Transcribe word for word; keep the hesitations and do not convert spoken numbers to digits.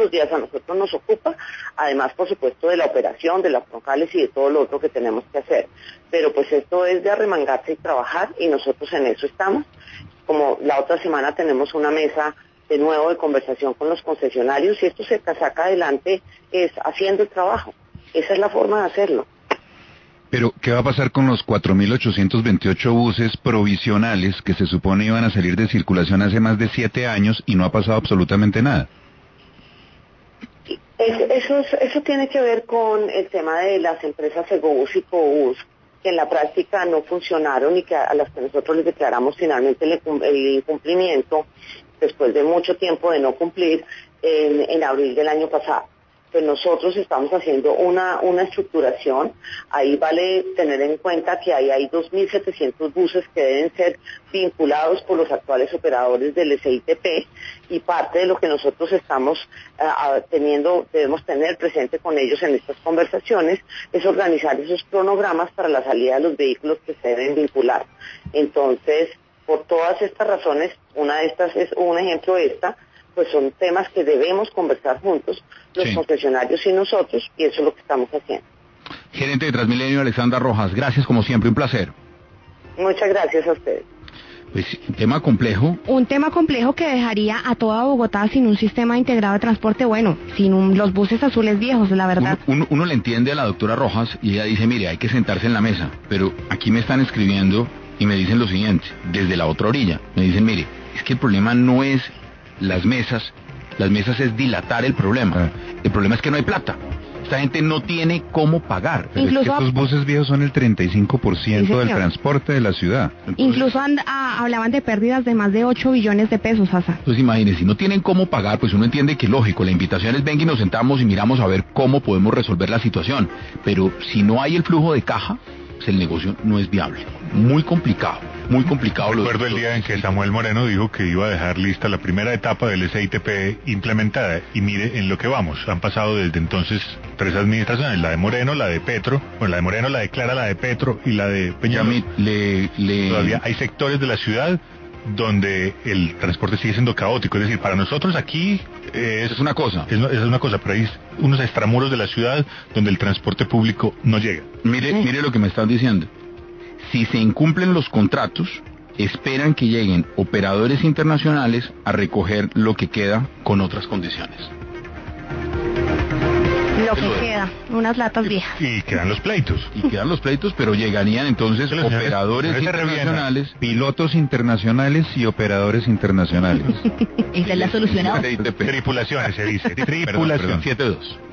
los días a nosotros nos ocupa, además por supuesto de la operación, de las troncales y de todo lo otro que tenemos que hacer. Pero pues esto es de arremangarse y trabajar y nosotros en eso estamos. Como la otra semana tenemos una mesa de nuevo de conversación con los concesionarios y esto se saca adelante es haciendo el trabajo. Esa es la forma de hacerlo. Pero, ¿qué va a pasar con los cuatro mil ochocientos veintiocho buses provisionales que se supone iban a salir de circulación hace más de siete años y no ha pasado absolutamente nada? Es, eso, es, eso tiene que ver con el tema de las empresas Egobus y Cobus, que en la práctica no funcionaron y que a, a las que nosotros les declaramos finalmente el, el incumplimiento después de mucho tiempo de no cumplir en, en abril del año pasado. Pues nosotros estamos haciendo una, una estructuración. Ahí vale tener en cuenta que ahí hay dos mil setecientos buses que deben ser vinculados por los actuales operadores del S I T P y parte de lo que nosotros estamos uh, teniendo, debemos tener presente con ellos en estas conversaciones es organizar esos cronogramas para la salida de los vehículos que se deben vincular. Entonces, por todas estas razones, una de estas es un ejemplo de esta, pues son temas que debemos conversar juntos, los sí. concesionarios y nosotros, y eso es lo que estamos haciendo. Gerente de Transmilenio, Alexandra Rojas, gracias como siempre, un placer. Muchas gracias a ustedes. Pues, un tema complejo. Un tema complejo que dejaría a toda Bogotá sin un sistema integrado de transporte, bueno, sin un, los buses azules viejos, la verdad. Uno, uno, uno le entiende a la doctora Rojas y ella dice, mire, hay que sentarse en la mesa, pero aquí me están escribiendo y me dicen lo siguiente, desde la otra orilla, me dicen, mire, es que el problema no es las mesas, las mesas es dilatar el problema. Ah. El problema es que no hay plata. Esta gente no tiene cómo pagar. Pero incluso es que estos buses viejos son el treinta y cinco por ciento sí, del transporte de la ciudad. Entonces, incluso and, a, hablaban de pérdidas de más de ocho billones de pesos, Asa. Pues imagínense, si no tienen cómo pagar, pues uno entiende que lógico, la invitación es venga y nos sentamos y miramos a ver cómo podemos resolver la situación. Pero si no hay el flujo de caja, pues el negocio no es viable. Muy complicado, muy complicado. Recuerdo el día en que Samuel Moreno dijo que iba a dejar lista la primera etapa del S I T P implementada, y mire en lo que vamos, han pasado desde entonces tres administraciones, la de Moreno, la de Petro, bueno, la de Moreno, la de Clara, la de Petro y la de Peñalosa. Le, le... Todavía hay sectores de la ciudad donde el transporte sigue siendo caótico, es decir, para nosotros aquí es, es una cosa, es, es una cosa, pero hay unos extramuros de la ciudad donde el transporte público no llega. Mire, sí. mire lo que me están diciendo. Si se incumplen los contratos, esperan que lleguen operadores internacionales a recoger lo que queda con otras condiciones. Lo que queda, unas latas viejas. Y quedan los pleitos. Y quedan los pleitos, pero llegarían entonces sí, operadores señores, internacionales, pilotos internacionales y operadores internacionales. Esa es la solución. Tripulaciones se dice. Tripulaciones. siete dos.